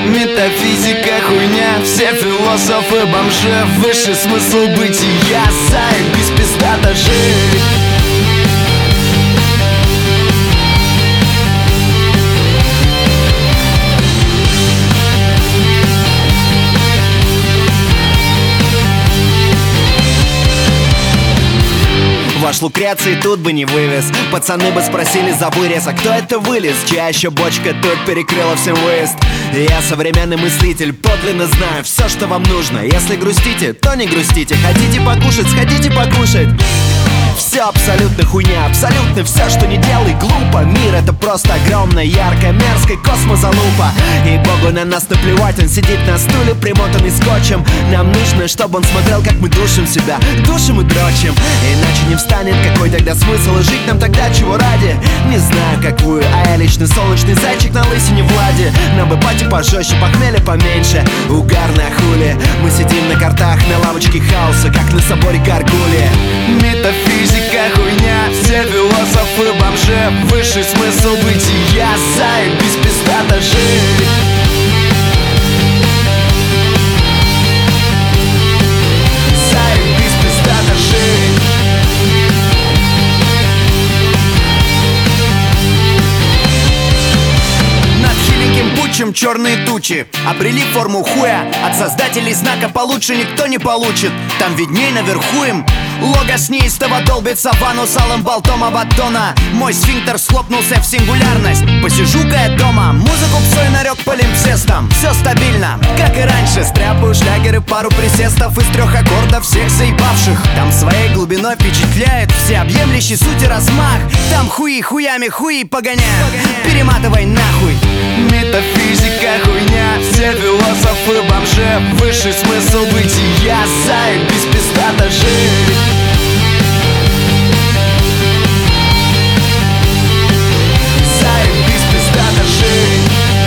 Метафизика хуйня, все философы бомжи. Высший смысл бытия, заебись пиздато жить. Ваш Лукреций тут бы не вывез. Пацаны бы спросили за вырез: а кто это вылез? Чья еще бочка тут перекрыла всем выезд? Я современный мыслитель, подлинно знаю все, что вам нужно. Если грустите, то не грустите. Хотите покушать, сходите покушать. Все абсолютно хуйня, абсолютно все, что не делай, глупо. Мир это просто огромная, яркая, мерзкая космозалупа. И богу на нас наплевать, он сидит на стуле, примотанный скотчем. Нам нужно, чтобы он смотрел, как мы душим себя, душим и дрочим. Иначе не встанет, какой тогда смысл? И жить нам тогда чего ради? Не знаю, как вы, а я лично солнечный зайчик на лысине Влади. Нам бы пати пожестче, похмелья поменьше, угарная хули. Мы сидим на картах, на лавочке хаоса, как на соборе Гаргулия. Метафизика хуйня, все философы бомжи. Высший смысл бытия, заебись пиздато жить. Заебись пиздато жить. Над хиленьким путчем черные тучи обрели форму хуя. От создателей знака получше никто не получит. Там видней наверху им логос неистово долбится в анус алым болтом Абаддона. Мой сфинктер схлопнулся в сингулярность. Посижу-ка я дома, музыку псой нарек полимпсестом. Все стабильно, как и раньше. Стряпаю шлягеры, пару присестов из 3 аккордов всех заебавших. Там своей глубиной впечатляет всеобъемлющий суть и размах. Там хуи хуями хуи погоняют. Перематывай нахуй. Метафизика хуйня, все философы бомжи. Высший смысл бытия, заебись пиздато жить. Заебись пиздато жить.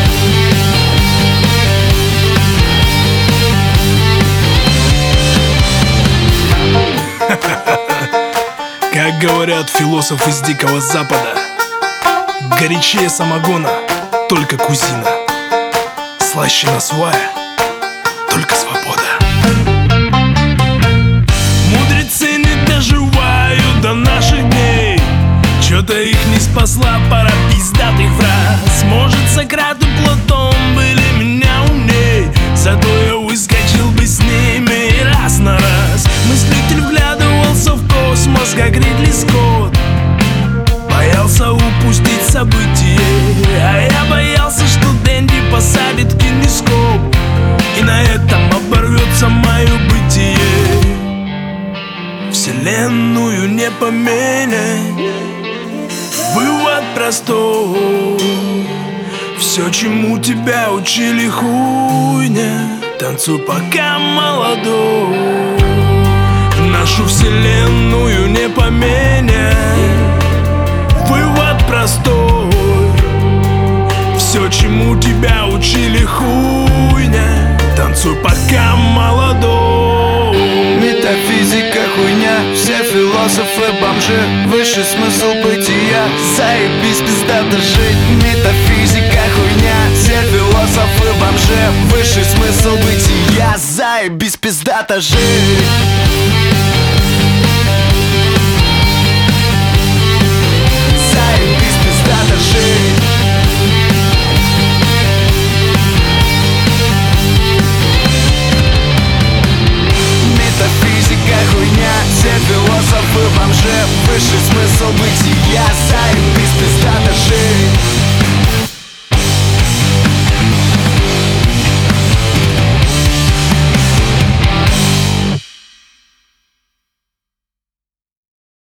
Как говорят философы с Дикого Запада, горячее самогона только кузина, слаще насвая только свобода. Мудрецы не доживают до наших дней. Чё-то их не спасла пара пиздатых фраз. Может, Сократ и Платон были меня умней, зато я выскочил бы с ними раз на раз. Мыслитель вглядывался в космос, как Ридли Скотт. Боялся упустить событие, а я боялся, что Дэнди посадит кинескоп, и на этом оборвется мое бытие. Вселенную не поменять, вывод простой. Все, чему тебя учили, хуйня. Танцуй, пока молодой. Нашу вселенную не поменять, вывод простой. Все, чему тебя учили, хуйня. Танцуй, пока молодой. Метафизика хуйня, все философы бомжи. Высший смысл бытия, заебись пиздато жить. Метафизика хуйня, все философы бомжи. Высший смысл бытия, заебись пиздато жить. Заебись пиздато жить. Метафизика хуйня, все философы бомжи. Высший смысл бытия, заебись пиздато